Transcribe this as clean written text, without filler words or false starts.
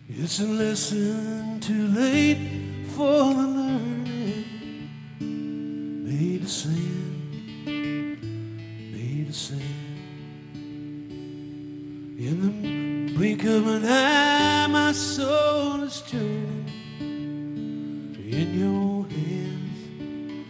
It's a lesson too late for the learning. Made of sand, made of sand. In the blink of an eye, my soul is turning in your